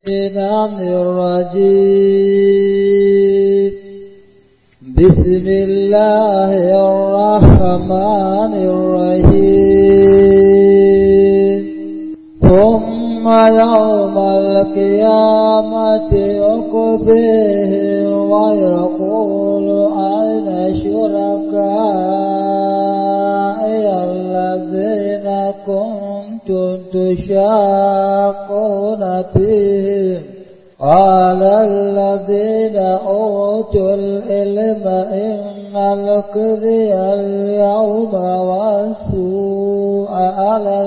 الرجيم بسم الله الرحمن الرحيم ثم يوم القيامة يقضيهم ويقول أين شركائي الذين كنتم تشاقون فيهم قال الذين أوتوا العلم إن الخزي اليوم والسوء على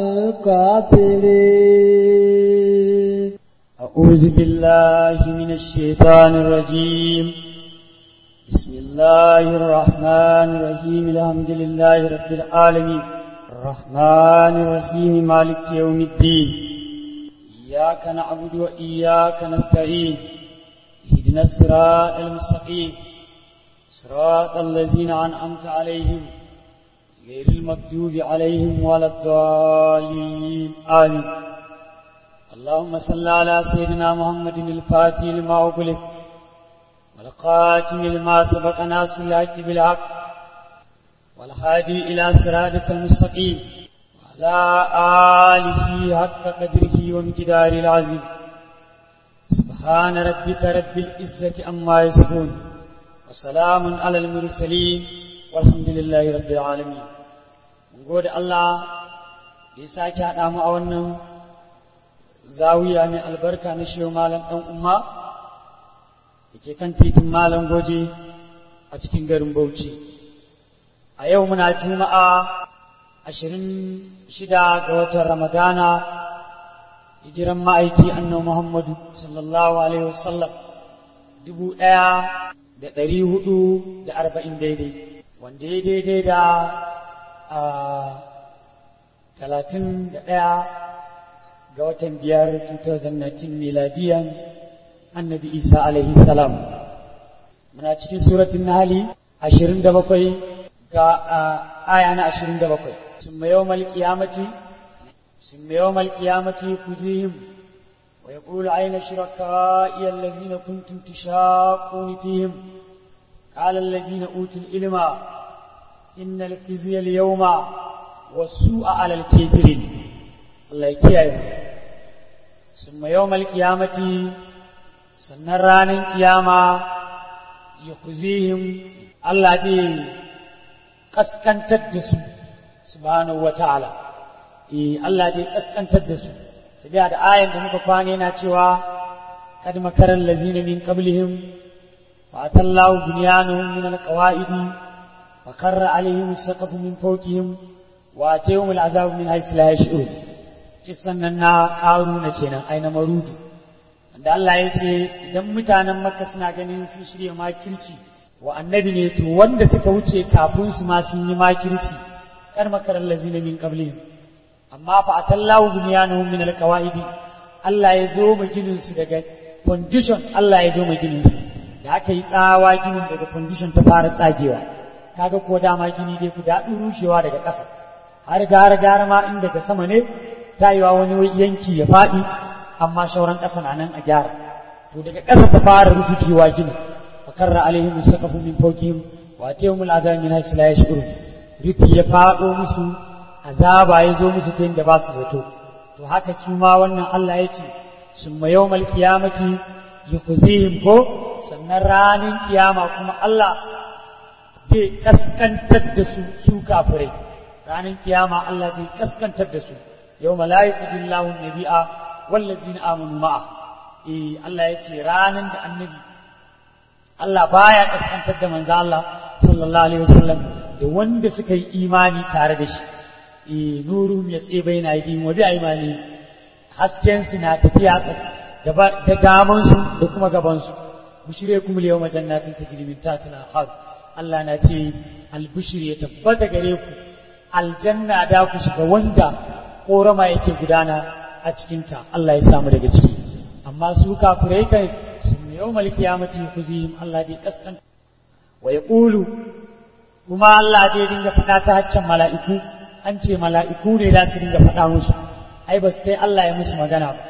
الكافرين. أعوذ بالله من الشيطان الرجيم. بسم الله الرحمن الرحيم. الحمد لله رب العالمين الرحمن الرحيم مالك يوم الدين. إياك نعبد وإياك نستعين. اهدنا الصراط المستقيم صراط الذين أنعمت عليهم غير المغضوب عليهم ولا الضالين آمين. اللهم صل على سيدنا محمد الفاتح لما أغلق والخاتم لما سبق ناصر الحق بالحق والهادي إلى صراطك المستقيم وعلى آله حق قدره ومقداره العظيم. سبحان ربك رب العزة عما يصفون وسلام على المرسلين والحمد لله رب العالمين. نقول الله يساك هذا مؤمن zawiya mai albarka na shehu malam ɗan umma da ke kan titin malam goje a cikin garin Bauchi. A yau muna Juma'a 26 ga watan Ramadana, hijiran ma'aiki annabi Muhammadu sallallahu alaihi wasallam 1440 daidai, wanda ya daidai da 31 ga watan 5 2019 miladiyan annabi Isa alaihi salam. Muna cikin suratul Nahl 27 ga aya na 27. Summa yawmal qiyamati kuzihim wa yaqulu ayna shuraka'i allazina kuntum tushaquna fihim qala allazina utul ilma innal khizya al-yawma was-su'a 'ala al-kafirin. Allah ya kiyaye. Summa yawmal qiyamati, sannan ranar kiyama, yukhzihim, Allah zai kaskantar da su subhanahu wata'ala. Allah zai kaskantar da su sabiya da ayan da muka kwane yana cewa kad makaral ladina min qablihim fa atallahu bunyanuhum min alqawaidi fa qarra alaihim as-saqfu min fawqihim wa atayhum al-'adhabu min haythu la yash'urun. Kisan nan na ƙaruna kenan ai na marudu, wanda Allah ya ce idan mutanen Makka suna ganin sun shirya makirci wa annabi ne, to wanda suka wuce kafin su ma sun yi makirci. Kar makaral lazina min qablihim, amma fa atallahu bunyanuhum min alqawaidi, Allah ya zo ma ginin su daga foundation. Allah ya zo ma ginin su da aka yi tsawa, ginin daga foundation ta fara tsagewa. Kaga ko dama gini dai ku daɗin rushewa daga ƙasa, har gara ma in daga sama ne ta yi wa wani yanki ya faɗi, amma shauran ƙasa na nan a gyara. To daga ƙasa ta fara rubucewa gini, fa karra alaihim saqafu min fawqihim wa atayhum al'adab min haythu la yash'urun. Rufi ya faɗo musu, azaba ya zo musu ta inda ba su zato. To haka su ma wannan Allah ya ce summa yawmal qiyamati yukhzihim, ko sannan ranar kiyama kuma Allah zai kaskantar da su kafirai. Ranar kiyama Allah zai kaskantar da su. يوم لا يخزي الله النبي والذين آمنوا معه. Allah ya ce ranar da annabi Allah baya kaskantar da manzo Allah sallallahu alaihi wasallam da wanda suka yi imani tare da shi. Nuruhum yas'i baina aydihim wa bi aymani, hasken su na tafiya da daman su da kuma gaban su. Bushirikum al-yawma jannatin tajri min tahtiha al-anhar. Allah na ce al-bushri ya tabbata gare ku, aljanna da ku shiga wanda korama yake gudana a cikinta. Allah ya samu daga ciki. Amma su kafirai kai sun yawmal qiyamati khuzihim, Allah dai kaskan wa yaqulu, kuma Allah dai dinga fada ta haccin mala'iku. An ce mala'iku ne da su dinga fada musu, ai ba su kai Allah ya musu magana ba.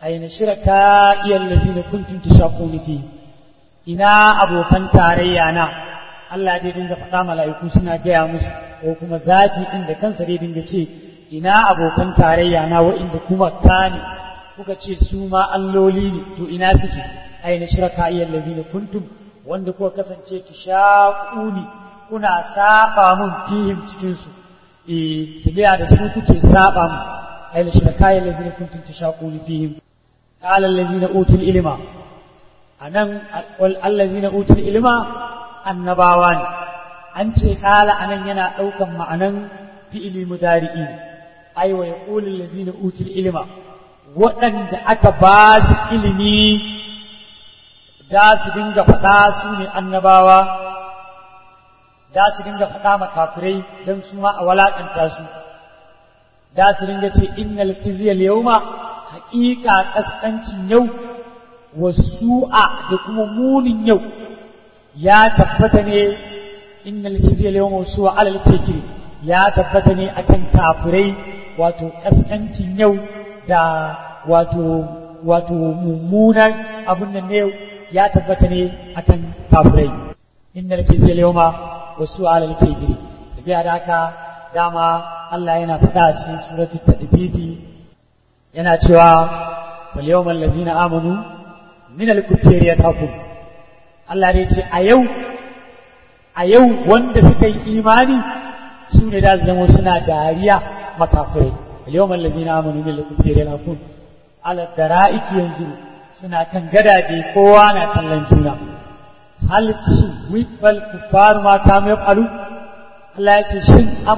aina shiraka iyallazina kuntum tashaquna fi ina abokan tarayya na Allah dai dinga faɗa mala'iku suna gaya musu ko kuma zati din da kansa dai dinga ce ina abokan tarayya na wa'inda kuma kane kuka ce su ma alloli ne to ina suke aina shiraka iyallazina kuntum wanda kuka kasance tushaquni kuna saba mun fihim cikin su tabiya da su kuke saba mun aina shiraka iyallazina kuntum tushaquni fihim qala allazina utul ilma anan allazina utul ilma annabawa ne an ce qala anan yana daukan ma'anan fi'ili mudari'i ai wa yaqulu allazina utul ilma waɗanda aka ba su ilimi da su dinga faɗa su ne annabawa da su dinga faɗa makafirai don su ma a walaƙanta su da su dinga ce innal khizyal yawma haƙiƙa ƙasƙancin yau wasu'a da kuma munin yau ya tabbata ne innal khizyal yawma wasu'a alal kafiri ya tabbata ne akan kafirai wato ƙasƙancin yau da wato mummunan abun nan ne ya tabbata ne akan kafirai innal khizyal yawma wasu'a alal kafiri sabiya da haka dama Allah yana faɗa a cikin suratul tadbibi yana cewa wal yawmal ladina amanu min al-kuffari yatakun Allah ne ce a yau wanda suka yi imani su ne da zama suna dariya makafirai wal yawmal ladina amanu min al-kuffari yatakun ala dara'iki yanzu suna kan gadaje kowa na kallon juna hal su wifal kuffar ma kam yafalu Allah ya ce shin an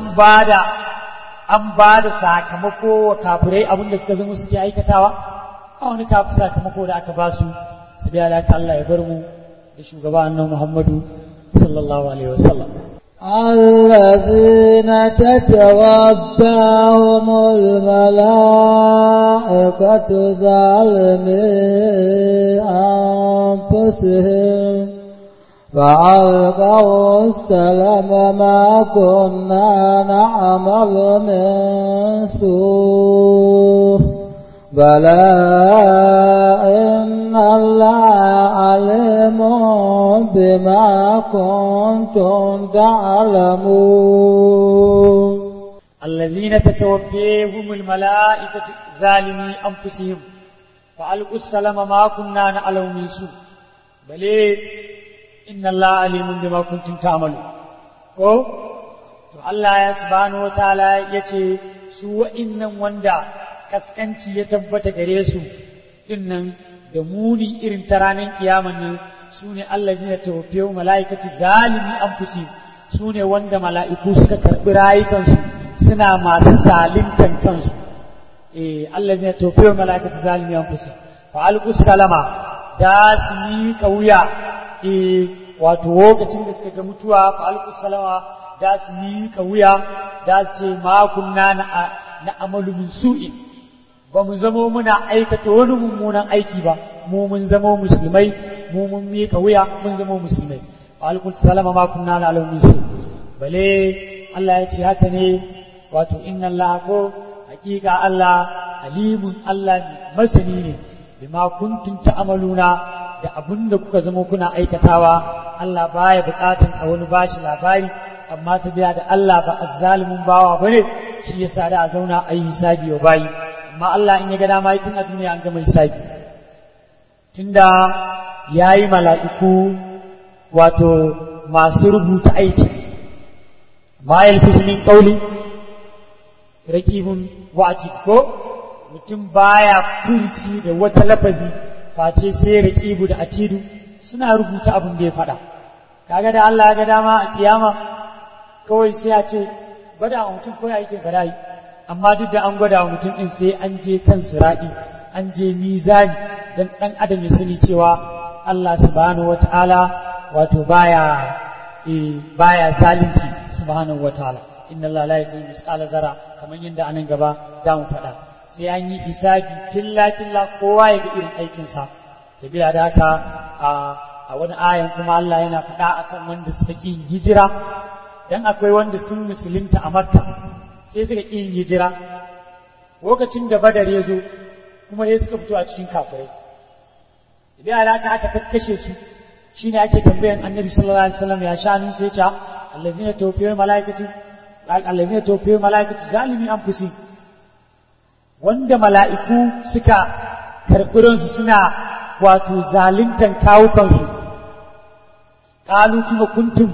bada sakamako wa kafirai abinda suka zama suke aikatawa a wani kafin sakamako da aka ba su sabi alaka Allah ya bar mu da shugaba annabi Muhammadu sallallahu alaihi wasallam الذين تتوفاهم الملائكة ظالمي أنفسهم فألقوا السلام ما كنا نعمل من سوء بلى إن الله عليم بما كنتم تعلمون الذين تتوفيهم الملائكة ظالمي أنفسهم فألقوا السلام ما كنا نعلم من سوء بلى إن الله عليم بما كنتم تعملون ko to Allah ya subhanahu wataala yace su wa'innan wanda kaskanci ya tabbata gare su dinnan da muni irin ta ranar kiyaman nan sune allazina tawaffayu malaikatu zalimi anfusihim sune wanda mala'iku suka karbi rayukansu suna masu zalimtan kansu allazina tawaffayu malaikatu zalimi anfusihim fa alqus salama da su yi kauya wato lokacin da suka ga mutuwa fa alqus salama da su yi kauya da su ce ma kunna na amalu min su'in ba mu zamo muna aikata wani mummunan aiki ba mu mun zamo musulmai mu mun miƙa wuya mun zamo musulmai alkul salama ma kunna na alamin su bale Allah ya ce haka ne wato inna Allah ko hakika Allah alimun Allah masani ne bima kuntum ta'maluna da abinda kuka zamo kuna aikatawa Allah baya bukatun a wani bashi labari amma sabiya da Allah ba azzalimin bawa bane shi yasa da a zauna ayi hisabi wa bayi amma Allah in ya ga dama tun a duniya an gama hisabi tunda yayi mala'iku wato masu rubuta aiki ma yalfizu min qawli raqibun wa atid ko mutum baya furci da wata lafazi face sai raqibu da atidu suna rubuta abin da ya faɗa kaga da Allah ya ga dama a kiyama kawai sai ya ce bada mutum ko ya yake garayi amma duk da an gwada wa mutum din sai an je kan siradi an je mizani dan dan adam ya sani cewa Allah subhanahu wataala wato baya zalunci subhanahu wataala inna Allah la yuzlimu misqala zarra kaman yanda anan gaba da mu faɗa sai an yi hisabi filla kowa ya ga irin aikin sa sabila da haka a wani ayan kuma Allah yana faɗa akan wanda suka ƙi hijira dan akwai wanda sun musulunta a Makka sai suka ƙi yin hijira lokacin da Badar ya zo kuma sai suka fito a cikin kafirai idan alaka aka kakkashe su shine ake tambayan annabi sallallahu alaihi wasallam ya sha'anin sai ya allazina tawfiyu malaikatu zalimi anfusihim wanda mala'iku suka karɓi ransu suna wato zalintan kawukansu qalu kuma kuntum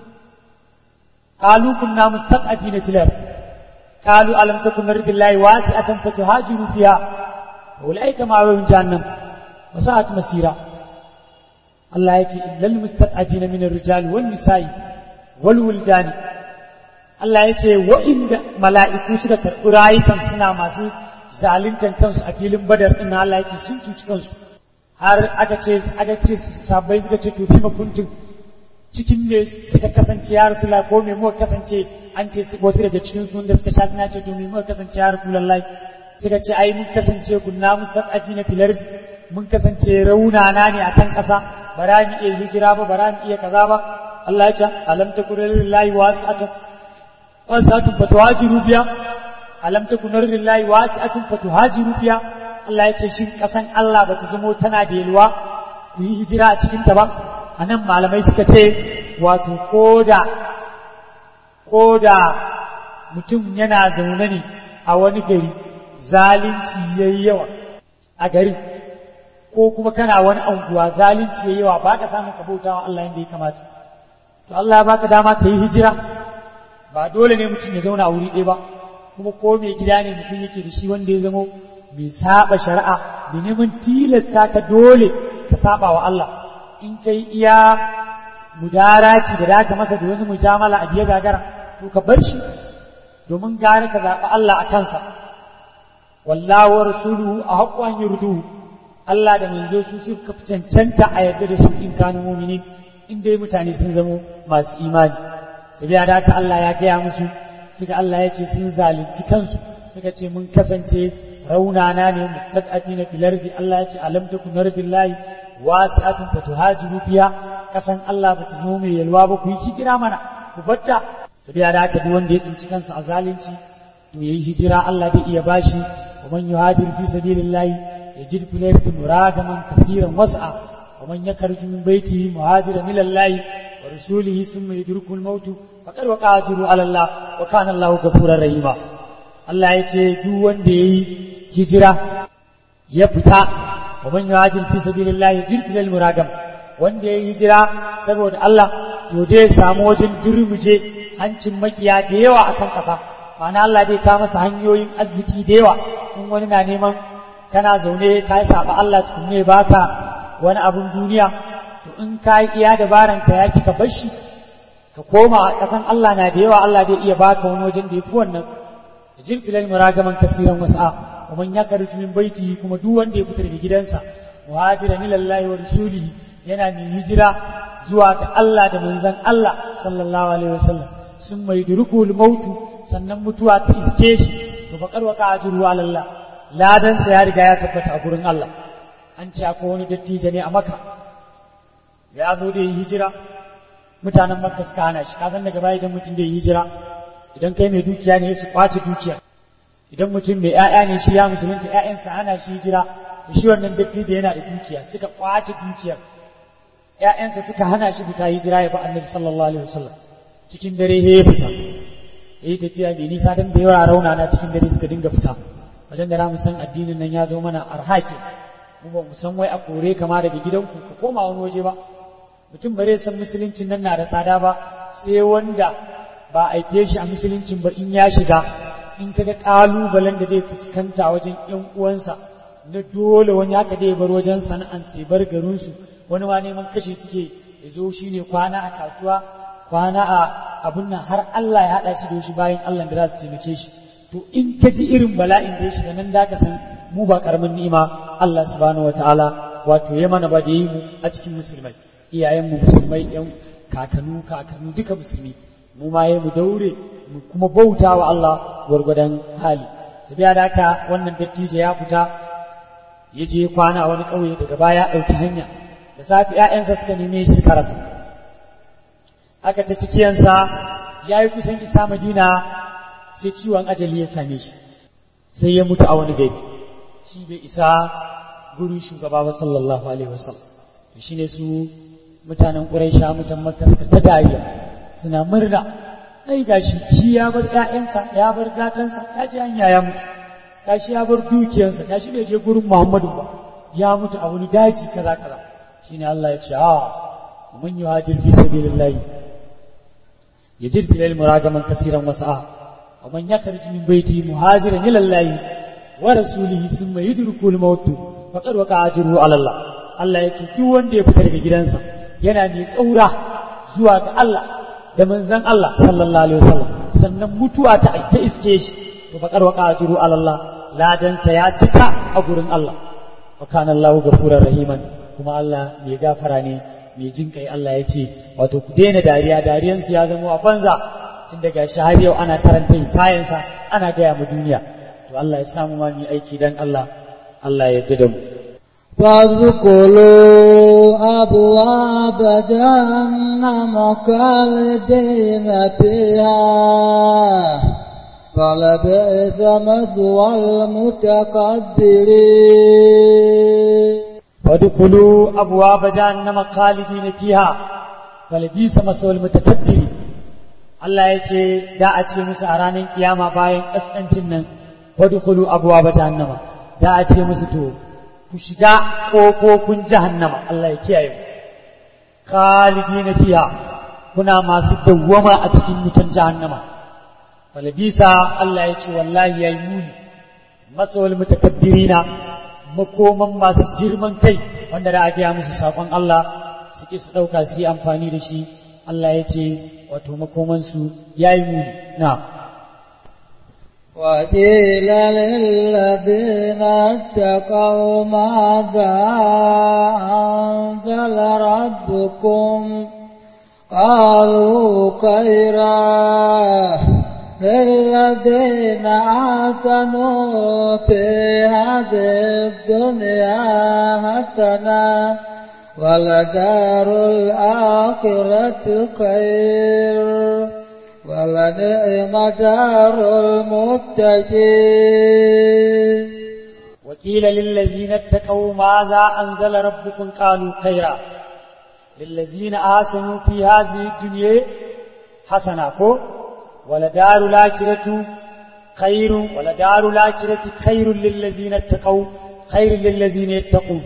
qalu kunna mustaqafina fil ard qalu alam takun ardillahi wasi'atan fatuhajiru fiha ulaika ma'awahum jahannam wa sa'at masira Allah yake illal mustaqafina min ar-rijali wan nisa'i wal wildani Allah yace wa inda mala'iku suka karɓi rayukan suna masu zalintan kansu a filin badar din Allah yace sun cuci kansu har aka ce sabai suka ce to fima kuntum cikin me suka kasance ya Rasulullah ko me muka kasance an ce wasu daga cikin sun da suka sha suna ce to me muka kasance ya Rasulullah suka ce ai mun kasance kunna mustaqafina fil ard mun kasance raunana ne akan ƙasa bara mu iya hijira ba bara mu iya kaza ba Allah ya ce alam takun lillahi wasi'atun fatuhajiru biya alam takun lillahi wasi'atun fatuhajiru biya Allah ya ce shin kasan Allah bata zamo tana da yalwa ku yi hijira a cikin ta ba anan malamai suka ce wato koda mutum yana zaune ne a wani gari zalunci yayi yawa a garin ko kuma kana wani anguwa zalunci yayi yawa baka samu ka bautawa Allah yanda ya kamata to Allah ya baka dama ka yi hijira ba dole ne mutum ya zauna a wuri ɗaya ba kuma ko mai gida ne mutum yake da shi wanda ya zamo mai saba shari'a da neman tilasta ka dole ka saba wa Allah in kai iya mudarati da zaka masa da wani mujamala a biya gagara to ka bar shi domin gare ka zaɓi Allah a kansa wallahu wa rasuluhu ahaqqu an yurduhu Allah da manzo su suka cancanta a yadda da su in kanu mu'minin in dai mutane sun zamo masu imani sabiya da haka Allah ya gaya musu suka Allah ya ce sun zalunci kansu suka ce mun kasance raunana ne mustaqafina fil ardi Allah ya ce alam takun ardillahi wasi'atun fatuhajiru fiha kasan Allah bata zo mai yalwa ba ku yi hijira mana ku batta sabiya da haka duk wanda ya tsinci kansa a zalunci to yayi hijira Allah zai iya bashi wa man yuhajir fi sabilillahi yajid fil ardi muragaman kaseeran was'a wa man yakhruju min baytihi muhajiran ila Allah wa rasulihi thumma yudrikul maut faqad waqa ajru ala Allah wa kana Allahu ghafurur rahima Allah ya ce duk wanda yayi hijira ya fita wa man yuhajir fi sabilillahi yajid fil muragam wanda yayi hijira saboda Allah to dai samu wajen durmuje hancin makiya da yawa akan kasa ma'ana Allah dai ka masa hanyoyin arziki da yawa in wani na neman kana zaune ka yi saba Allah tukunne baka wani abun duniya to in ka yi iya dabaran ka yaki ka bar shi ka koma a kasan Allah na da yawa Allah zai iya baka wani wajen da yafi wannan jirbilal muragaman kasiran wasa wa man yakhruju min baitihi kuma duk wanda ya fita daga gidansa muhajiran ilallahi wa rasulihi yana mai hijira zuwa ga Allah da manzon Allah sallallahu alaihi wasallam sun mai durukul mautu sannan mutuwa ta iske shi to bakar waka ajru ala Allah ladan sa ya riga ya tabbata a gurin Allah an ce akwai wani dattijo ne a Makka ya zo da hijira mutanen Makka suka hana shi ka san daga baya idan mutum da hijira idan kai mai dukiya ne su kwace dukiya idan mutum mai ƴaƴa ne shi ya musulunta ƴaƴansa hana shi hijira to shi wannan dattijo yana da dukiya suka kwace dukiyar ƴaƴansa suka hana shi fita hijira ya ba Annabi sallallahu alaihi wasallam cikin dare ya fita yayi tafiya mai nisa dan da yawa rauna na cikin dare suka dinga fita wajen da mu san addinin nan ya zo mana arhaki mu ba mu san wai a kore kama daga gidanku ka koma wani waje ba mutum bare san musuluncin nan na da tsada ba sai wanda ba a aife shi a musuluncin ba in ya shiga in kaga kalubalen da zai fuskanta wajen ƴan uwansa na dole wani haka dai bar wajen sana'an sai bar garin su wani ma neman kashe suke yazo shine kwana a kasuwa kwana a abun nan har Allah ya hada shi da shi bayan Allah da za su taimake shi to in ka ji irin bala'in da ya shiga nan da ka san mu ba karamin ni'ima Allah subhanahu wataala wato ya mana ba da yi mu a cikin musulmai iyayen mu musulmai ƴan kakanu duka musulmi mu ma mu daure mu kuma bauta wa Allah gwargwadon hali sabiya da haka wannan dattijo ya fita ya je kwana a wani ƙauye daga baya ɗauki hanya da safi ƴaƴansa suka neme shi suka rasa aka ta cikiyansa ya yi kusan isa Madina sai ciwon ajali ya same shi sai ya mutu a wani gari shi bai isa gurin shugaba ba sallallahu alaihi wasallam shi ne su mutanen Quraisha mutan Makka suka ta dariya suna murna ai gashi shi ya bar ƴaƴansa ya bar gatansa ya ji hanya ya mutu gashi ya bar dukiyarsa gashi bai je gurin Muhammadu ba ya mutu a wani daji kaza kaza shine Allah ya ce man yuhajir fi sabilillahi yajid fil ilmi ragaman kaseeran wasa'a wa man yakhruj min bayti muhajiran ila Allah wa rasulihi thumma yudriku al-maut faqad waqa ajruhu ala Allah Allah ya ce duk wanda ya fita daga gidansa yana mai kaura zuwa ga Allah da manzon Allah sallallahu alaihi wasallam sannan mutuwa ta iske shi to faqad waqa ajruhu ala Allah ladan sa ya cika a gurin Allah wa kana Allahu ghafurur rahiman kuma Allah mai gafara ne mai jin kai Allah ya ce wato ku daina dariyansu ya zama a banza tun daga shi har yau ana karanta kayansa ana gaya mu duniya to Allah ya samu ma mu aiki dan Allah Allah ya yarda da mu فادخلوا أبواب جهنم خالدين فيها فلبئس مثوى المتكبرين وادخلوا أبواب جهنم خالدين فيها فلبئس مثوى المتكبرين Allah ya ce da a ce musu a ranar kiyama bayan kaskancin nan wadkhulu abwaaba jahannama da a ce musu to ku shiga kofofin jahannama Allah ya kiyaye mu khalidina fiha kuna masu dawwama a cikin wutan jahannama falbisa Allah ya ce wallahi yayi muni masawal mutakabbirina makoman masu girman kai wanda da aka yi musu sakon Allah suke su dauka su yi amfani da shi Allah ya ce wato makomansu yayi muni na وقيل للذين اتقوا ماذا أنزل ربكم قالوا خيرا للذين آسنوا في هذه الدنيا حسنة ولدار الآخرة خير ولنعم دار المتقين وقيل للذين اتقوا ماذا أنزل ربكم قالوا خيرا للذين آسنوا في هذه الدنيا حسنة ولدار الآخرة خير ولدار الآخرة خير للذين اتقوا خير للذين يتقون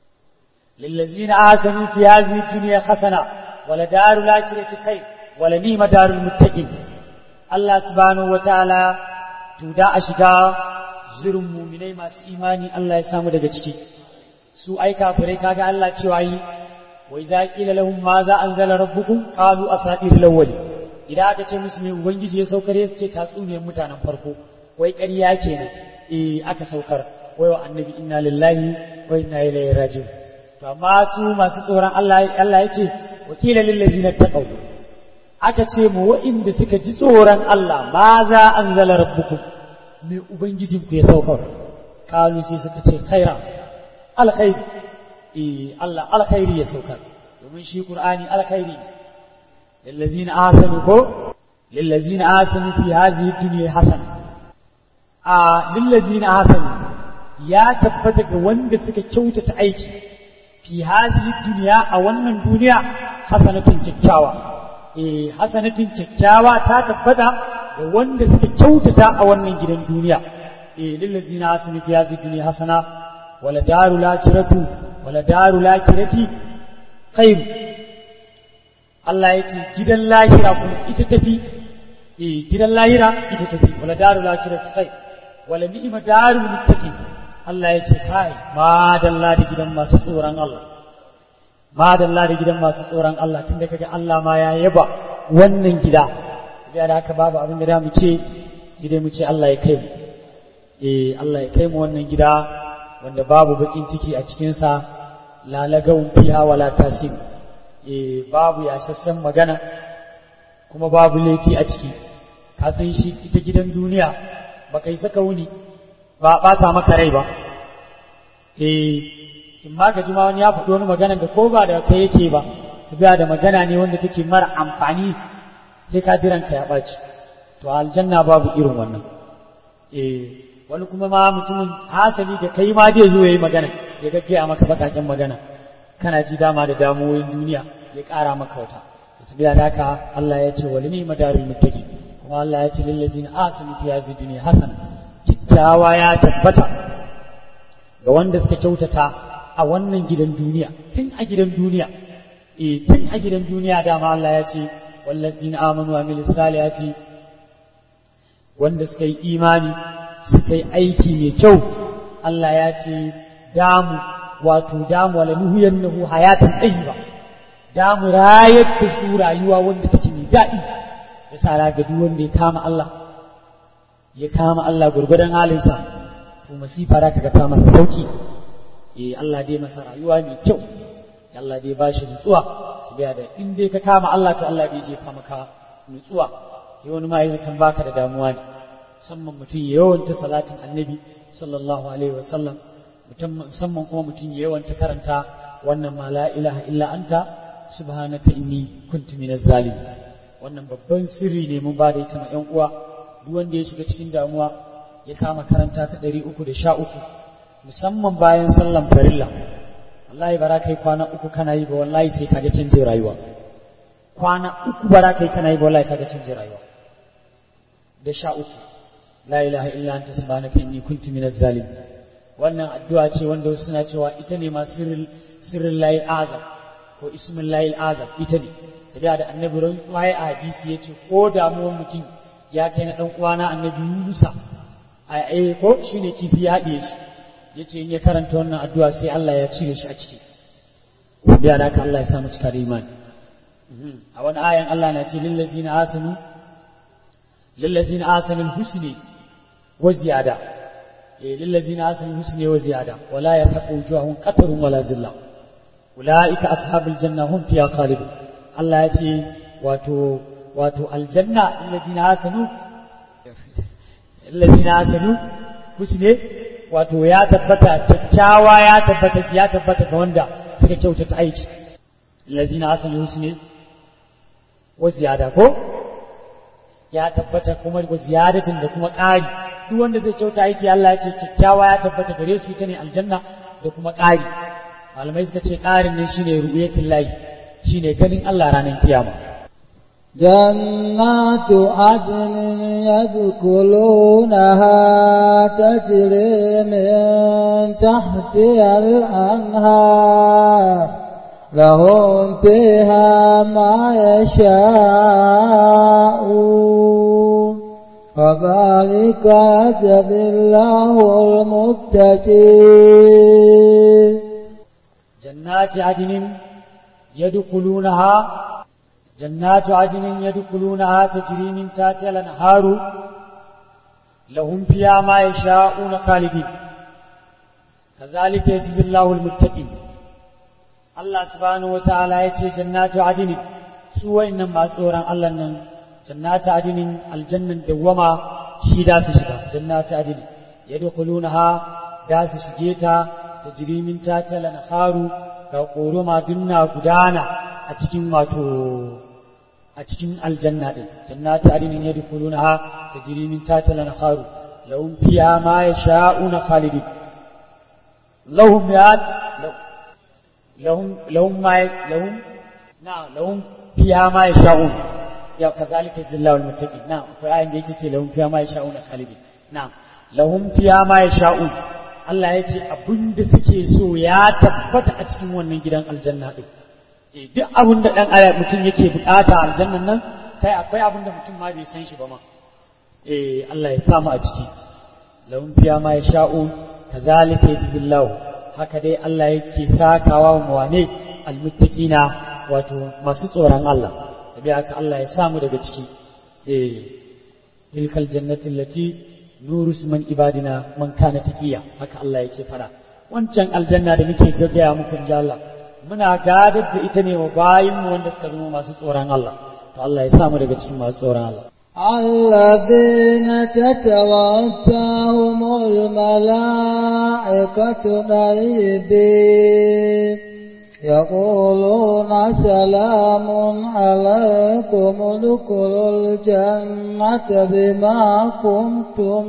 للذين آسنوا في هذه الدنيا حسنة ولدار الآخرة خير ولنعم دار المتقين الله سبحانه وتعالى تودا أشجا زرم مؤمنين ما إيماني الله يسامو daga ciki su ai kafirai kaga Allah cewa yi wa iza qila lahum maza anzala rabbukum qalu asatirul awwal idan aka ce musu ne ubangiji ya saukar ya ce tatsuniyar mutanen farko wai ƙarya kenan aka saukar wai wa annabi inna lillahi wa inna ilaihi raji'un to amma su masu tsoron Allah Allah ya ce wakila lil ladzina taqaw aka ce mu wa'inda suka ji tsoron Allah ma za anzala rabbukum me ubangijin ku ya saukar kalu sai suka ce khaira alkhair Allah alkhairi ya saukar domin shi qur'ani alkhairi lillazina ahsanu ko lillazina ahsanu fi hadhihi dunya hasana lillazina ahsanu ya tabbata ga wanda suka kyautata aiki fi hadhihi dunya a wannan duniya hasanatun kyakkyawa hasanatin kyakkyawa ta tabbata ga wanda suka kyautata a wannan gidan duniya lillazina asnu fi hadhihi dunya hasana wala darul akhirati khair Allah yace gidan lahira kuma ita tafi gidan lahira ita tafi wala darul akhirati khair wala ni'ma darul muttaqin Allah yace kai ma dalla da gidan masu tsoron Allah madalla da gidan masu tsoron Allah tunda kaga Allah ma ya yaba wannan gida da haka babu abin da mu ce gidai mu ce Allah ya kai mu Allah ya kai mu wannan gida wanda babu bakin ciki a cikin sa la lagawun fiha wala tasib babu yashassan magana kuma babu laifi a ciki ka san shi ita gidan duniya baka yi saka wuni ba bata maka rai ba in ma ka ji ma wani ya faɗi wani magana da ko ba da kai yake ba tabiya da magana ne wanda take mara amfani sai ka jiran ka ya ɓaci to aljanna babu irin wannan wani kuma ma mutumin hasali da kai ma zai zo yayi magana ya gaggaya maka bakakin magana kana ji dama da damuwoyin duniya ya ƙara maka wata sabiya da haka Allah ya ce walini madarul muttaqin kuma Allah ya ce lil ladzina asanu fi hadhihi dunya hasana kikkiawa ya tabbata ga wanda suka kyautata a wannan gidan duniya tun a gidan duniya tun a gidan duniya dama Allah ya ce wallazina amanu wa amilus salihati wanda suka yi imani suka yi aiki mai kyau Allah ya ce damu wala nuhiyannahu hayatan tayyiba damu rayar da su rayuwa wanda take mai daɗi yasa ga duk wanda ya kama Allah gurgudan halinsa to masifa za ka ga ta masa sauki Allah dai masa rayuwa mai kyau Allah dai ba shi nutsuwa saboda da in dai ka kama Allah to Allah dai jefa maka nutsuwa wani ma yayin baka da damuwa ne musamman mutum ya yawanta salatin annabi sallallahu alaihi wasallam musamman kuma mutum ya yawanta karanta wannan ma la ilaha illa anta subhanaka inni kuntu minaz zalimin wannan babban sirri ne mun ba da ita ma ƴan uwa duk wanda ya shiga cikin damuwa ya kama karanta ta 313 musamman bayan sallan farilla wallahi bara kai kwana uku kana yi ba wallahi sai kaga canjin rayuwa kwana uku bara kai kana yi ba wallahi kaga canjin rayuwa da 13 la ilaha illa anta subhanaka inni kuntu minaz zalimin wannan addu'a ce wanda suna cewa ita ne ma sirrin layil azam ko ismin layil azam ita ne saboda da annabi rantsuwa ya hadisi yace ko damuwar mutum ya kai na dan uwana annabi Musa ko shine kifi ya haɗe shi yace in ya karanta wannan addu'a sai Allah ya cire shi a ciki saboda da haka Allah ya sa mu cika da imani a wani ayan Allah na ce lil ladzina asanu al-husni wa ziyada lil ladzina asanu al-husni wa ziyada wala yarhaqu wujuhahum qatarun wala zilla ulaika ashabul janna hum fiha khalidun Allah ya ce wato aljanna lil ladzina asanu husni wato ya tabbata kyakkyawa ya tabbata ga wanda suka kyautata aiki allazina asanu husni wa ziyada ko ya tabbata kuma wa ziyadatin da kuma ƙari duk wanda zai kyauta aiki Allah ya ce kyakkyawa ya tabbata gare su ita ne aljanna da kuma ƙari malamai suka ce ƙarin nan shine ru'yatul lahi shine ganin Allah ranar kiyama جنات عدن يدخلونها تجري من تحتها الأنهار لهم فيها ما يشاءون وذلك يجزي الله المتقين جنات عدن يدخلونها تجري من تحتها الأنهار لهم فيها ما يشاءون خالدين كذلك يجزي الله المتقين الله سبحانه وتعالى يتي جنات عدن سوى إنما سورا الله نن جنات عدن الجنة دوما شيدا سشدا جنات عدن يدخلونها داس شجيتا تجري من تحتها الأنهار كقول ما دنا غدانا a cikin aljanna din jannatu adnin yadkhulunaha tajri min tahtiha al-anhar lahum fiha ma yasha'una khalidin lahum fiha ma yasha'un ya kazalika zillahu al-muttaqin na'am akwai ayin da yake ce lahum fiha ma yasha'una khalidin na'am lahum fiha ma yasha'un Allah ya ce abinda suke so ya tabbata a cikin wannan gidan aljanna din duk abin da ɗan aya mutum yake bukata a aljannan nan kai akwai abin da mutum ma bai san shi ba ma Allah ya samu a ciki lahum fiha ma yasha'un kazalika yajzillahu haka dai Allah yake sakawa wa mawane almuttaqina wato masu tsoron Allah sabi haka Allah ya samu daga ciki tilkal jannati allati nurus man ibadina man kana taqiya haka Allah yake fara wancan aljanna da muke gaggaya muku inja Allah muna gadar da ita ne wa bayinmu wanda suka zama masu tsoron Allah to Allah ya samu daga cikin masu tsoron Allah الذين تتوفاهم الملائكة طيبين يقولون سلام عليكم ادخلوا الجنة بما كنتم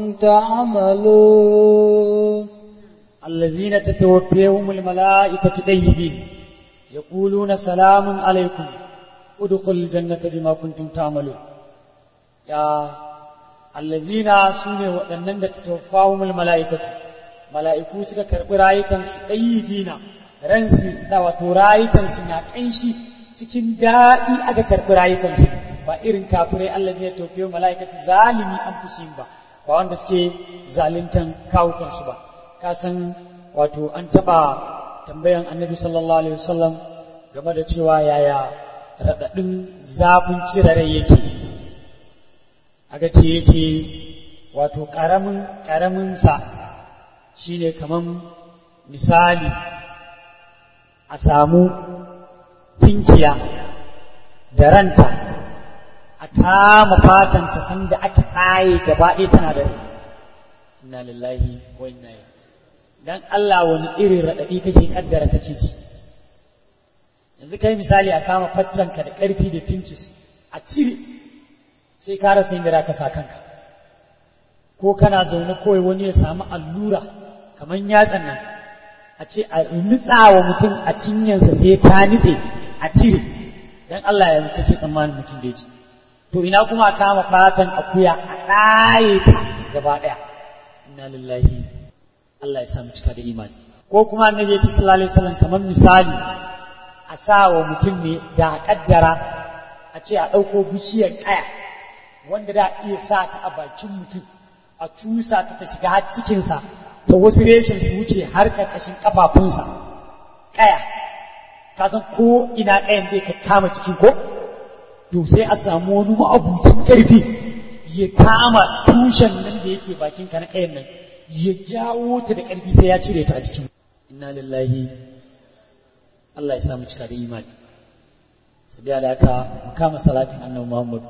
تعملون الذين تتوفيهم الملائكة طيبين يقولون سلام عليكم ادخلوا الجنة بما كنتم تعملون يا الذين سنوا وأنن تتوفاهم الملائكة ملائكو suka karbi rayukan su tayyibina ransu da wato rayukan su na kanshi cikin dadi aka karbi rayukan su ba irin kafirai allazi ya tofe malaikatu zalimi an fusin ba wanda suke zaluntan kawukan su ba ka san wato an taba tambayan annabi sallallahu alaihi wasallam game da cewa yaya radadin zafin cirare yake aga ce yace wato karamin sa shine kaman misali a samu tinkiya da ranta a kama fatan ta san da aka tsaye gaba ɗaya tana da rai inna lillahi wa inna ilaihi dan Allah wani irin radadi kake kaddara kake ci yanzu kai misali a kama faccanka da ƙarfi da pinches a cire sai ka rasa inda zaka sa kanka ko kana zaune kawai wani ya samu allura kaman yatsan nan a ce a nutsawa mutum a cinyansa sai ta nitse a cire dan Allah ya kake tsammanin mutum da yake to ina kuma a kama fatan akuya a ɗaye ta gaba ɗaya inna lillahi Allah ya sa mu cika da imani ko kuma annabi ya ce sallallahu alaihi wasallam kamar misali a sa wa mutum ne da kaddara a ce a ɗauko bishiyar kaya wanda da iya sa ta a bakin mutum a cusa ta ta shiga har cikinsa ta wasu reshen su wuce har karkashin kafafunsa kaya ka san ko ina kayan zai ka kama cikin ko to sai a samu wani ma'abucin karfi ya kama tushen nan da yake bakin ka na kayan nan ya jawo ta da karfi sai ya cire ta a cikin inna lillahi Allah ya samu cika da imani sabiya da haka mu kama salatin annabi Muhammad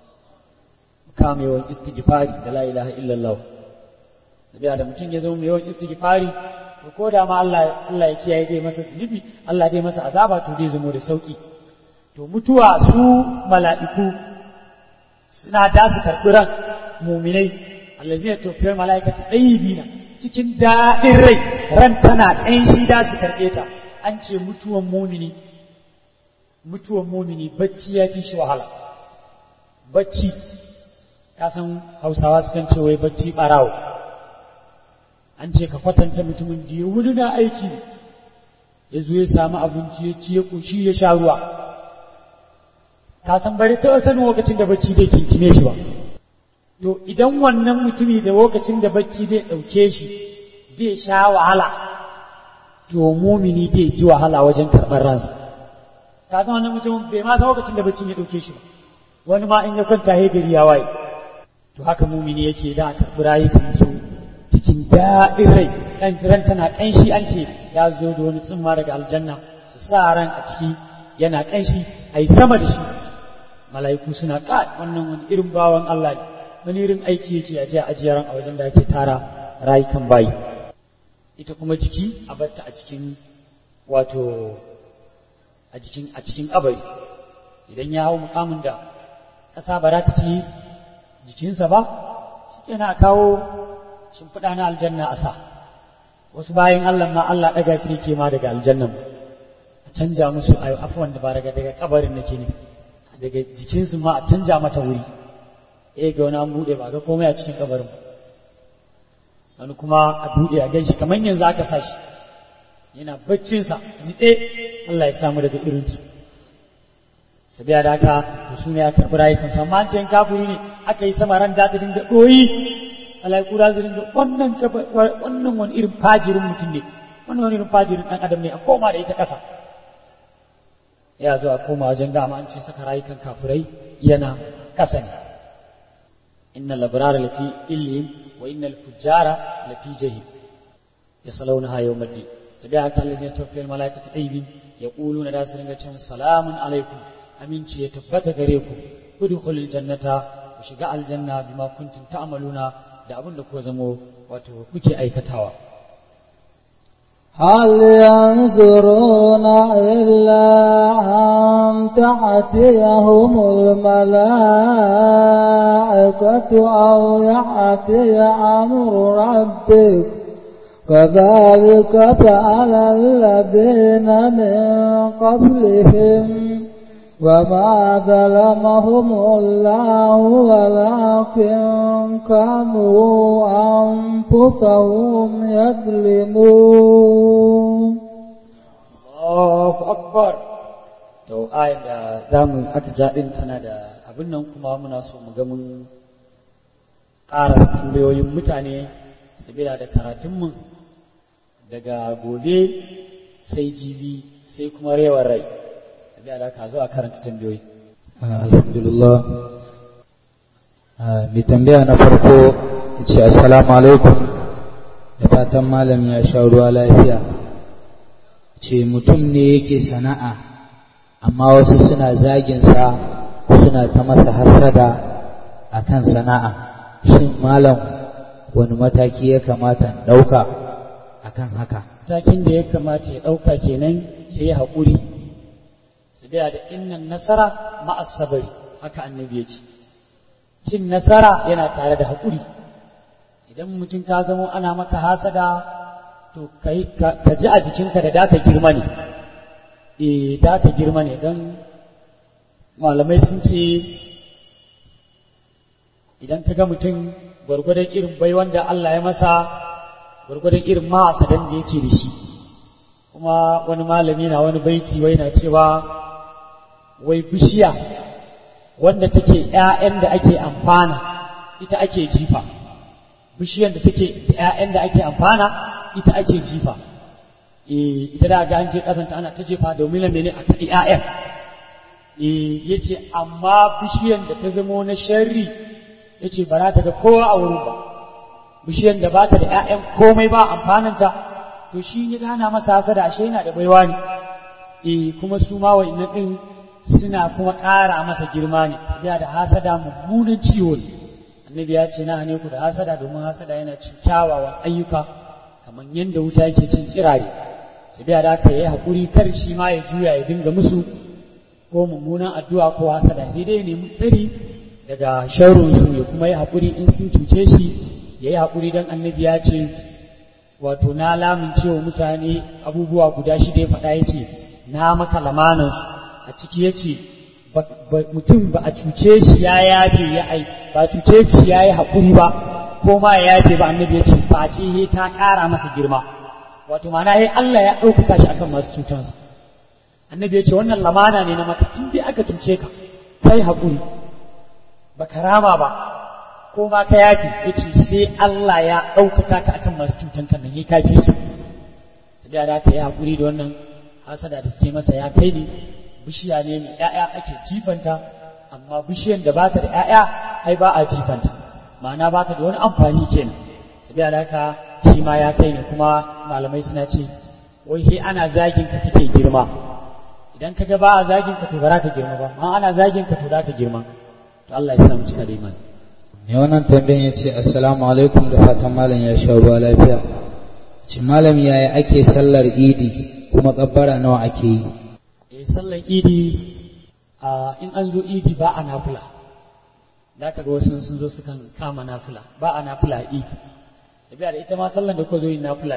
mu kama yawan istighfari da la ilaha illallah sabiya da mutum ya zo mu yawan istighfari to ko da ma Allah ya kiyaye dai masa zunubi Allah dai masa azaba to dai zamo da sauki to mutuwa su mala'iku suna da su karɓi ran mu'minai allazina tawfiyal malaikatu tayyibina cikin daɗin rai ran tana ƙanshi da su karɓe ta an ce mutuwan mumini bacci ya fi shi wahala bacci ka san hausawa sukan ce wai bacci ɓarawo an ce ka kwatanta mutumin da ya wuni na aiki ya zo ya samu abinci ya ci ya ƙoshi ya sha ruwa ka san bari ta sanin lokacin da bacci zai kinkime shi ba to idan wannan mutumi da lokacin da bacci zai ɗauke shi zai sha wahala to mumini zai ji wahala wajen karɓar ransa ka san wannan mutum bai ma san lokacin da bacci ya ɗauke shi ba wani ma in ya kwanta ya gari ya waye to haka mumini yake da karɓi rayukan su cikin daɗin rai kan ran tana ƙanshi an ce ya zo da wani tsumma daga aljanna su sa ran a ciki yana ƙanshi a yi sama da shi mala'iku suna wannan wani irin bawan Allah ne wani irin aiki yake ajiyar a wajen da ake tara rayukan bayi ita kuma jiki a batta a cikin wato a cikin kabari idan ya hau mukamin da ƙasa ba za ta ci jikinsa ba shikenan a kawo shimfiɗa na aljanna a sa wasu bayan Allah ma Allah ɗaga su yake ma daga aljannan a canja musu afuwan da ba daga kabarin nake ne daga jikinsu ma a canja mata wuri ga wani an buɗe ba ga komai a cikin kabarin wani kuma a buɗe a gan shi kamar yanzu aka sa shi yana baccinsa nitse Allah ya samu daga irinsu sabiya da haka to su ne ya karɓi rayukansu amma an ce kafiri ne aka yi sama ran da ta dinga ɗoyi alaiku da zai dinga wannan wani irin fajirin mutum ne wannan wani irin fajirin ɗan adam ne a koma da ita ƙasa ya zo a koma wajen dama an ce saka rayukan kafirai yana ƙasa ne inna labrara lafi illin wa inna al-fujjara lafi jahim yasalawnaha yawm ad-din sabi haka Allah ya tafiyar malaikatu aibin yaquluna da su ringa cewa salamun alaikum aminci ya tabbata gare ku udkhulul jannata ku shiga aljanna bima kuntum ta'maluna da abin da ku zamo wato kuke aikatawa هل ينظرون إلا أن تأتيهم الملائكة أو يأتي أمر ربك كذلك فعل الذين من قبلهم وما ظلمهم الله ولكن كانوا أنفسهم يظلمون. الله أكبر. to ayat da zamu aka jadin tana da abin nan kuma muna so mu ga mun ƙara tambayoyin mutane sabila da karatunmu daga gobe sai jibi sai kuma rewar rai da ka zo a karanta tambayoyi. Alhamdulillah. Mai tambaya na farko ya ce assalamu alaikum, da fatan malam ya sha ruwa lafiya. Ce mutum ne yake sana'a amma wasu suna zaginsa suna ta masa hassada a kan sana'a. Shin malam wani mataki ya kamata ɗauka a kan haka? Matakin da ya kamata ya ɗauka kenan ya yi haƙuri. da innan nasara ma'as sabari, haka annabi ya ce cin nasara yana tare da haƙuri. idan mutum ka zamo ana maka hasada to ka ji a jikinka da daka girma ne daka girma ne don malamai sun ce idan ka ga mutum gwargwadon irin bai wanda Allah ya masa gwargwadon irin ma'asadan da yake da shi. kuma wani malami na wani baiti wai na cewa wai bishiya wanda take ƴaƴan da ake amfana ita ake jifa, bishiyar da take ƴaƴan da ake amfana ita ake jifa. Ita da ga an je kasanta ana ta jefa domin mene a kaɗi ƴaƴan. Yace amma bishiyar da ta zamo na sharri yace ba za ta ga kowa a wurin ba, bishiyar da ba ta da ƴaƴan komai ba amfananta to shi ya gana masa hasada ashe yana da baiwa ne. Kuma su ma wa'annan din suna kuma ƙara masa girma ne, tabiya da hasada mummunan ciwo ne. Annabi ya ce na hane ku da hasada domin hasada yana cin kyawawan ayyuka kamar yadda wuta yake cin kirare. Tabiya da aka yi haƙuri kar shi ma ya juya ya dinga musu ko mummunan addu'a ko hasada, sai dai nemi tsari daga sharrunsu ya kuma yi haƙuri in sun cuce shi ya yi haƙuri don annabi ya ce wato na lamince wa mutane abubuwa guda shida ya faɗa ya ce na maka lamanansu. A ciki ya ce mutum ba a cuce shi ya yafe ba a cuce shi ya yi haƙuri ba ko ma ya yafe ba, annabi ya ce face ya ta ƙara masa girma, wato mana ya Allah ya ɗaukaka shi akan masu cutansa. Annabi ya ce wannan lamana ne na maka, in dai aka cuce ka kai haƙuri ba karama ba ko ma ka yafe, ya ce sai Allah ya ɗaukaka ka akan masu cutan kan nan ya kafe su. Sabiya da aka yi haƙuri da wannan hasada da suke masa ya kai ne bishiya ne mai ‘ya'ya ake jifanta, amma bishiyan da ba ta da ‘ya'ya ai ba a jifanta, ma'ana ba ta da wani amfani kenan. Sabiya da haka shi ma ya kai ne, kuma malamai suna ce wai he ana zagin ka kake girma, idan ka ga ba a zagin ka to ba za ka girma ba, ma ana zagin ka to za ka girma. To Allah ya samu cika da imani. Ne wannan tambayin ya ce assalamu alaikum, da fatan malam ya sha ruwa lafiya. Ce malam yaya ake sallar idi kuma kabbara nawa ake yi? Sallar idi in an zo idi ba a nafila, da aka ga wasu sun zo sukan kama nafila, ba a nafila a idi. Sabiya da ita ma sallar da ko zo yin nafila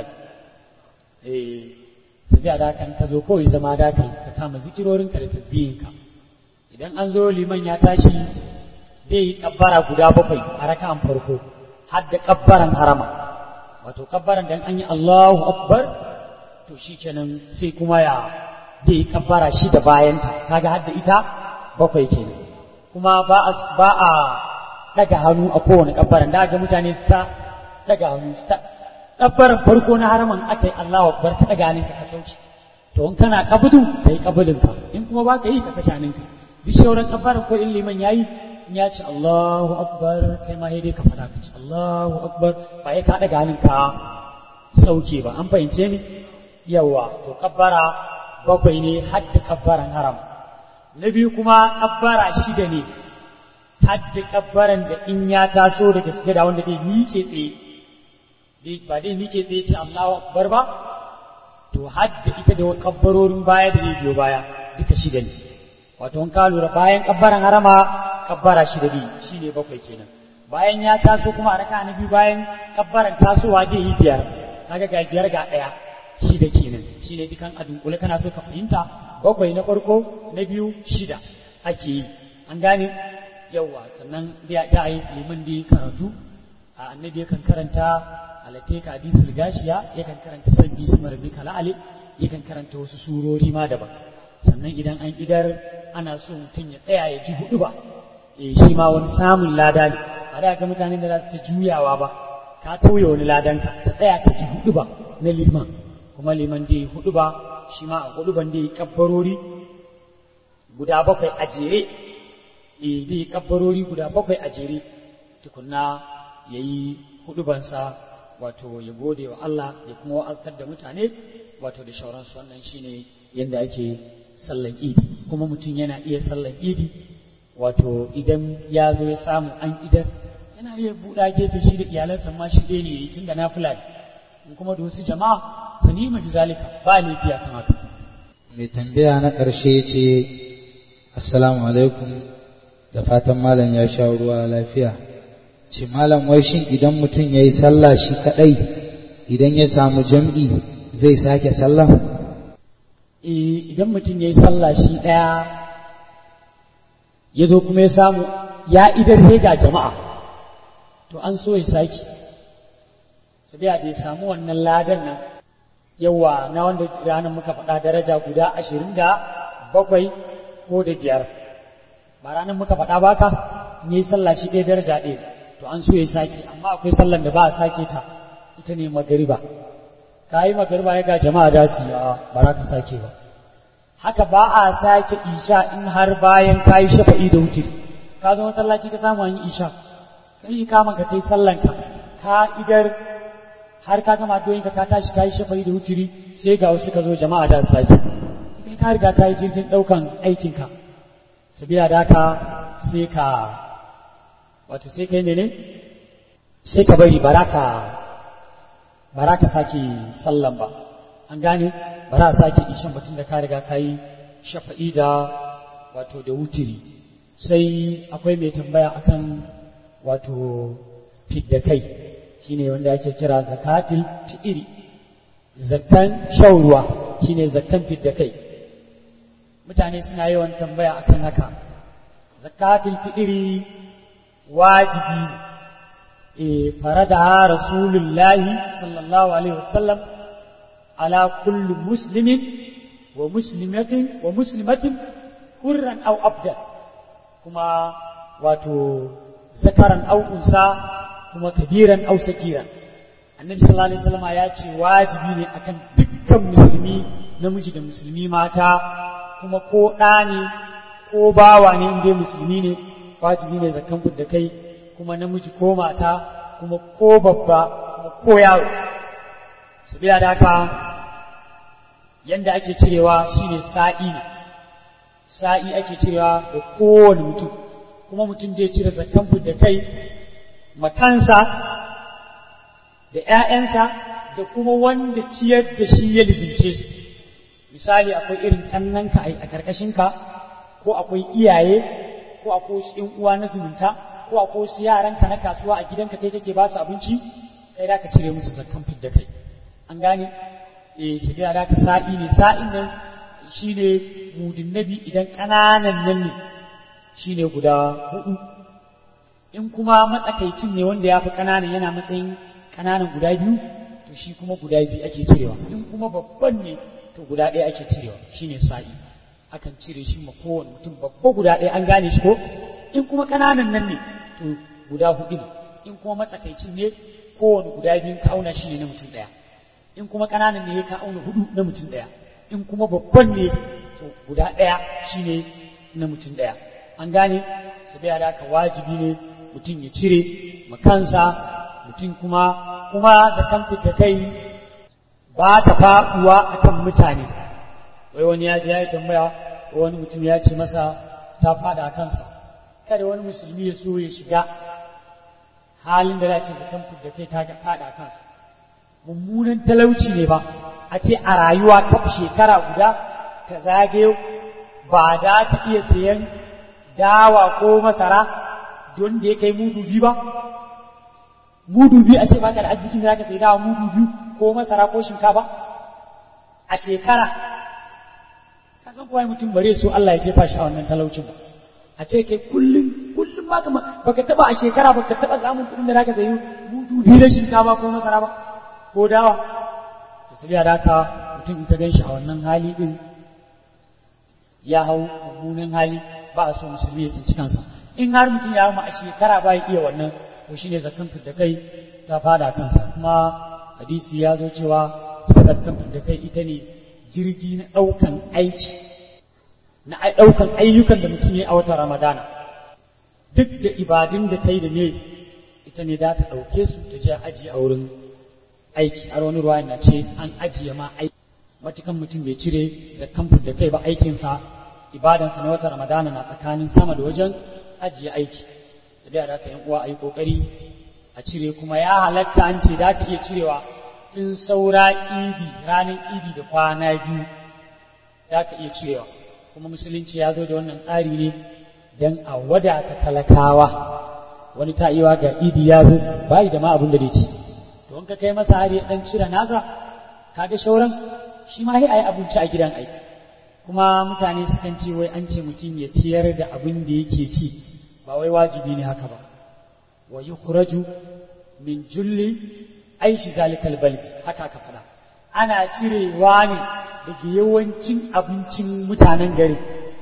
sabiya da kan ka zo kawai zama da kai ka kama zikirorinka da tasbihinka. Idan an zo liman ya tashi zai yi kabbara guda 7 a raka'an farko har da kabbaran harama, wato kabbaran dan an yi Allahu akbar to shikenan sai kuma ya zai yi kabbara 6 bayanta, kaga har da ita 7 kenan. kuma ba a daga hannu a kowane kabbaran, da ga mutane ta daga hannu ta kabbaran farko na haraman akai Allahu akbar ka daga hannunka ka sauki, to in kana kabudu kai kabudinka, in kuma ba ka yi ka saki hannunka. duk sauran kabbaran ko in liman yayi in ya ce Allahu akbar kai ma dai ka fada ka ce Allahu akbar, ba ya ka daga hannunka sauke ba. An fahimce ni? yawa to kabbara 7 ne har da kabbaran haram. Na biyu kuma kabbara 6 ne har da kabbaran da in ya taso daga sujada wanda zai miƙe tsaye, ba dai miƙe tsaye ce Allahu akbar ba to hadda ita da kabbarorin baya da biyo baya duka shida ne wato in ka lura bayan kabbaran harama kabbara shida ne shine bakwai kenan bayan ya taso kuma a raka na biyu bayan kabbaran tasowa zai yi biyar kaga ga biyar ga daya shida kenan shine dukan adunkule kana so ka fahimta bakwai na farko na biyu shida ake yi an gane yawa sannan da yi liman da karatu a annabi yakan karanta alateka hadisul gashiya yakan karanta sabbi ismi rabbika la'ali yakan karanta wasu surori ma daban sannan idan an idar ana so mutum ya tsaya ya ji hudu ba shi ma wani samun lada ne ba da ga mutanen da za su ta juyawa ba ka tauye wani ladanka ta tsaya ka ji hudu ba na liman kuma liman da yi hudu ba shi ma a hudu ban da yi kabbarori guda bakwai a jere da yi kabbarori guda bakwai a jere tukunna ya yi hudubansa wato ya gode wa Allah ya kuma wa'azar da mutane wato da shauransu wannan shine yadda ake sallan idi kuma mutum yana iya sallan idi wato idan ya zo ya samu an idar yana iya buɗa gefe shi da iyalansa ma shi ɗaya ne ya yi tun da na fulani in kuma da wasu jama'a fa ni ma zalika ba laifi akan haka. Mai tambaya na ƙarshe ce assalamu alaikum da fatan malam ya sha ruwa lafiya. Ce malam wai shin idan mutum ya yi sallah shi kaɗai idan ya samu jam'i zai sake sallah? Idan mutum ya yi sallah shi ɗaya ya zo kuma ya samu ya idar ga jama'a to an so ya sake sabiya da ya samu wannan ladan nan yawa na wanda ranar muka faɗa daraja guda 27 ko da 5 ba ranar muka faɗa ba ka ne sallah shi ɗaya daraja ɗaya to an so ya sake amma akwai sallan da ba a sake ta ita ne magariba ka yi magariba ya ga jama'a da su ba za ka sake ba haka ba a sake isha in har bayan ka yi shafa'i da wutiri ka zo masallaci ka samu an yi isha ka yi kama ka kai sallanka ka idar har ka gama doyinka ka tashi ka yi shafa'i da wutiri sai ga wasu ka zo jama'a da su sake kai ka riga ka yi jirgin ɗaukan aikinka sabila da haka sai ka wato sai kai ne sai ka bari baraka sake sallan ba an gane bara sake ishan batun da ka riga ka yi shafa'i da wato da wutiri sai akwai mai tambaya akan wato fidda kai shine wanda ake kira zakatul fi'iri zakkan shauruwa shine zakkan fidda kai mutane suna yawan tambaya akan haka zakatul fi'iri wajibi faradaha rasulullahi sallallahu alaihi wasallam ala kulli muslimin wa muslimatin hurran aw abdan kuma wato zakaran aw unsa kuma kabiran aw sakiran annabi sallallahu alaihi wasallam ya ce wajibi ne akan dukkan musulmi namiji da musulmi mata kuma ko ɗa ne ko bawa ne inda musulmi ne wajibi ne zakan da kai kuma namiji ko mata kuma ko babba kuma ko yaro sabila da haka yanda ake cirewa shine sa'i ne sa'i ake cirewa da kowane mutum kuma mutum zai cire zakan da kai makansa da ƴaƴansa da kuma wanda ciyar da shi ya lizince su misali akwai irin kannanka a karkashinka ko akwai iyaye ko akwai wasu ƴan uwa na zumunta ko akwai wasu yaranka na kasuwa a gidanka kai kake ba su abinci kai da ka cire musu zakkan fidda kai an gane shiga da ka sa'i ne sa'in nan shine mudin nabi idan kananan nan ne shine guda 4 in kuma matsakaicin ne wanda ya fi kananan yana matsayin kananan guda 2 to shi kuma guda 2 ake cirewa in kuma babban ne to guda 1 ake cirewa shine sa'i akan cire shi ma kowane mutum babba guda 1 an gane shi ko in kuma kananan nan ne to guda 4 ne in kuma matsakaicin ne kowane guda 2 ka auna shi ne na mutum 1 in kuma kananan ne ka auna 4 na mutum 1 in kuma babban ne to guda 1 shine na mutum 1 an gane saboda da haka wajibi ne mutum ya cire makansa mutum kuma da kan fita kai ba ta faɗuwa akan mutane wai wani ya je ya tambaya wani mutum ya ce masa ta fada a kansa kada wani musulmi ya so ya shiga halin da za ce zakan fidda kai ta fada a kansa mummunan talauci ne ba a ce a rayuwa kaf shekara guda ta zagayo ba da ta iya sayan dawa ko masara don da ya kai mudu biyu ba mudu biyu a ce baka da arzikin da zaka sayi dawa mudu biyu ko masara ko shinkafa a shekara ka san kuwa mutum bare so Allah ya jefa shi a wannan talaucin ba a ce kai kullum baka taba a shekara baka taba samun kuɗin da zaka sayi mudu biyu da shinkafa ko masara ba ko dawa to sai da haka mutum in ka ganshi a wannan hali din ya hau mummunan hali ba a so musulmi ya tsinci kansa in har mutum ya ma a shekara ba ya iya wannan to shine zakan da kai ta fada kansa kuma hadisi ya zo cewa ita zakan da kai ita ne jirgi na ɗaukan aiki na ɗaukan ayyukan da mutum ya a watan Ramadana duk da ibadun da kai da ne ita ne za ta ɗauke su ta je ajiye a wurin aiki a wani ruwa na ce an ajiye ma aiki matukan mutum bai cire da kamfin da kai ba aikinsa ibadansa na watan Ramadana na tsakanin sama da wajen ajiye aiki da da ka yan uwa a yi kokari a cire kuma ya halatta an ce za ka iya cirewa tun saura idi ranar idi da kwana biyu za ka iya cirewa kuma musulunci ya zo da wannan tsari ne don a wadata talakawa wani ta'iwa ga idi ya zo bai da ma abin da zai ci to in ka kai masa har ya dan cire nasa kaga shauran shi ma sai ayi abinci a gidan aiki kuma mutane sukan ce wai an ce mutum ya ciyar da abin da yake ci ba wai wajibi ne haka ba wa yukhraju min julli aishi zalikal balad haka aka fada ana cirewa ne daga yawancin abincin mutanen garin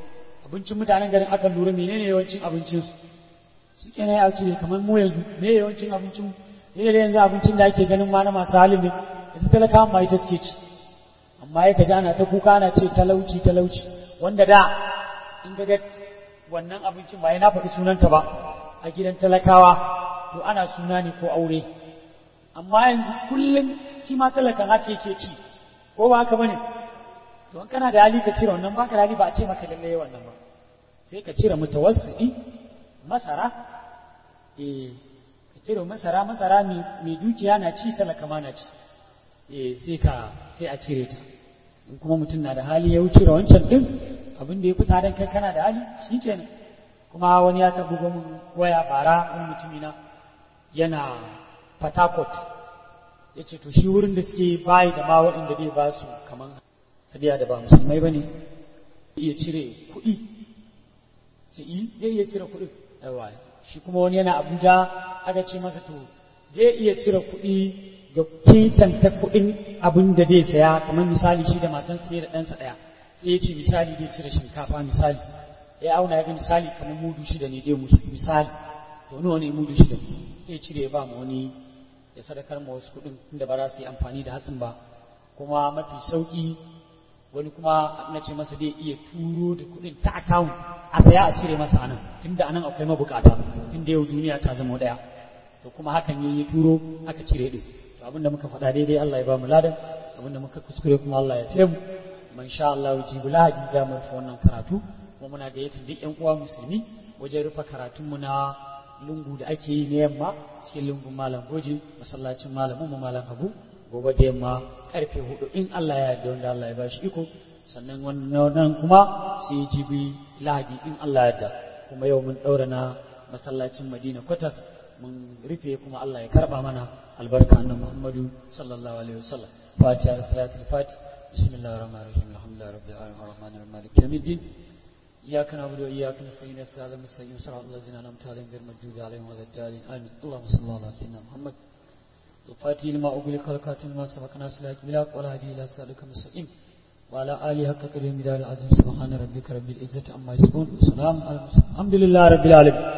aka lura menene yawancin abincin su suke ne a cire kamar mu yanzu me yawancin abincin yanzu abincin da ake ganin ma na masu halin ne yanzu talakawa ma ita suke ci amma ya kaji ana ta kuka ana ce talauci wanda da in ga wannan abincin ba yana faɗi sunanta ba a gidan talakawa to ana suna ne ko aure amma yanzu kullum shi ma talakan haka yake ci ko ba haka bane to in kana da hali ka cire wannan baka da hali ba a ce maka lalle wannan ba sai ka cire mutawassidi masara ka cire masara mai dukiya na ci talaka ma na ci sai a cire ta in kuma mutum na da hali ya wuce da wancan din abin da ya fi tsadan kai kana da hali shikenan kuma wani ya taɓa mun waya bara wani mutumina yana Fatakot ya ce to shi wurin da suke bayi da ma waɗanda zai ba su kaman sabiya da ba musulmai ba ne iya cire kuɗi sai zai iya cire kuɗi yawa shi kuma wani yana Abuja aka ce masa to zai iya cire kuɗi ga kitanta kuɗin abin da zai saya kamar misali shi da matansa ne da ɗansa ɗaya sai ya ce misali zai cire shinkafa misali ya auna ya ga misali kamar mudu shida ne zai musu misali to nawa ne mudu shida sai cire ya ba mu wani ya sadakar ma wasu kuɗin inda ba za su yi amfani da hatsin ba kuma mafi sauƙi wani kuma na ce masa zai iya turo da kuɗin ta akawun a saya a cire masa anan tunda anan akwai mabukata tunda yau duniya ta zama ɗaya to kuma hakan yi turo aka cire ɗin to abinda muka faɗa daidai Allah ya ba mu ladan abinda muka kuskure kuma Allah ya fiye mu man sha Allah jibu lahadi da mu rufe wannan karatu kuma muna gayyatar duk ƴan uwa musulmi wajen rufe karatunmu na lungu da ake yi na yamma cikin lungun malam goji masallacin malamin mu malam Habu gobe da yamma karfe 4 in Allah ya yarda wanda Allah ya bashi iko sannan wannan kuma sai jibi lahadi in Allah ya yarda kuma yau mun daura na masallacin Madina Kwatas mun rufe kuma Allah ya karba mana albarka annabi Muhammadu sallallahu alaihi wasallam Fatiha salatul Fatih bismillahir rahmanir rahim alhamdulillahi rabbil alamin arrahmanir rahim maliki yawmiddin إياك نعبد وإياك نستعين صراط المستقيم صراط الذين أنعمت عليهم غير المغضوب عليهم ولا الضالين آمين اللهم صل على سيدنا محمد الفاتح لما أغلق والخاتم لما سبق ناصر الحق بالحق والهادي إلى صراطك المستقيم وعلى آله حق قدره ومقداره العظيم سبحان ربك رب العزة عما يصفون وسلام على المرسلين الحمد لله رب العالمين